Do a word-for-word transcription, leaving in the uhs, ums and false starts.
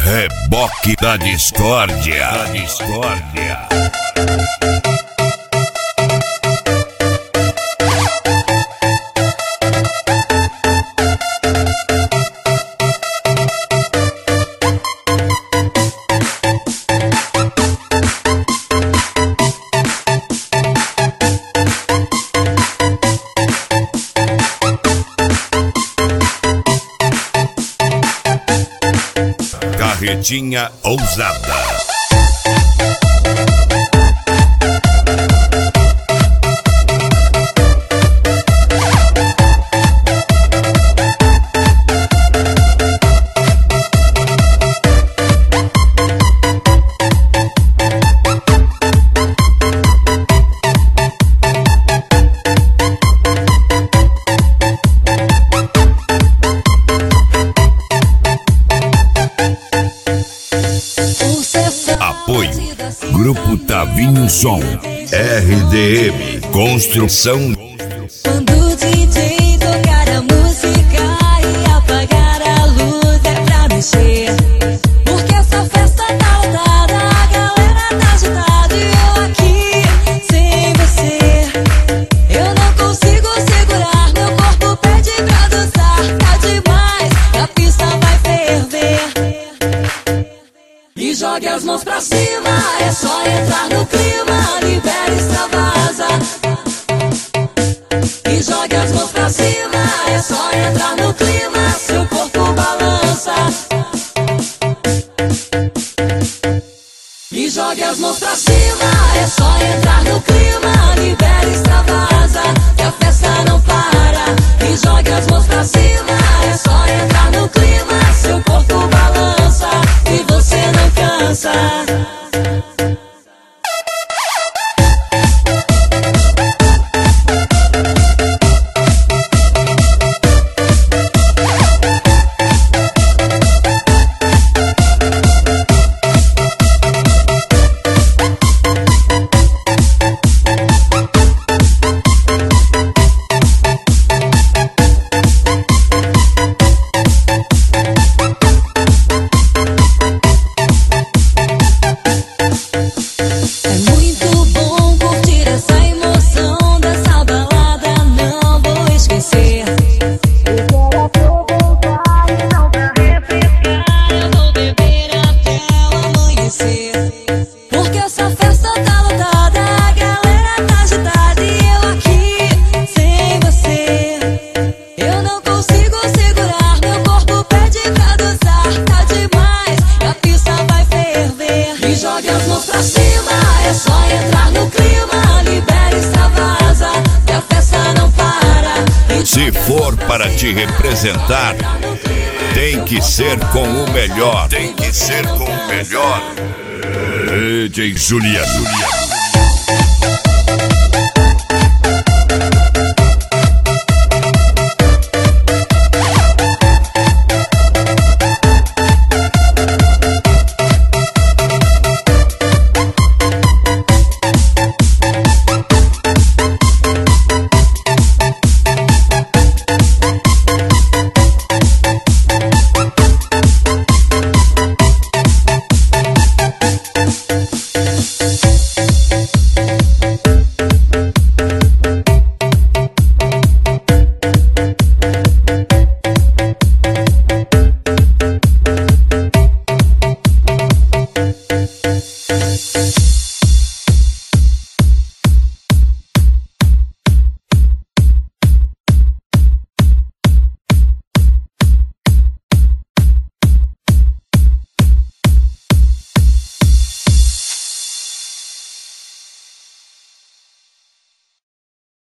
Reboque da discórdia. Da discórdia. Carretinha ousada. Apoio Grupo Tavinho Som, R D M Construção. Quando o D J tocar a música e apagar a luz é pra mexer, porque essa festa tá lotada, a galera tá agitada e eu aqui sem você. Eu não consigo segurar, meu corpo pede pra dançar, tá demais, a pista vai ferver. E jogue as mãos pra cima, é só entrar no clima, libera, extravasa. E jogue as mãos pra cima, é só entrar no clima, seu corpo balança. E jogue as mãos pra cima, é só entrar no clima, libera, extravasa, que a festa não para. E jogue as mãos pra cima, é só entrar no clima, seu corpo balança e você não cansa. Porque essa festa tá lotada, a galera tá agitada e eu aqui sem você. Eu não consigo segurar, meu corpo pede pra dançar, tá demais, a pista vai ferver. E jogue as mãos pra cima, é só entrar no clima, libera, extravasa, que a festa não para. Se for para te representar, tem que ser com o melhor. Tem que ser com o melhor. D J Juliano.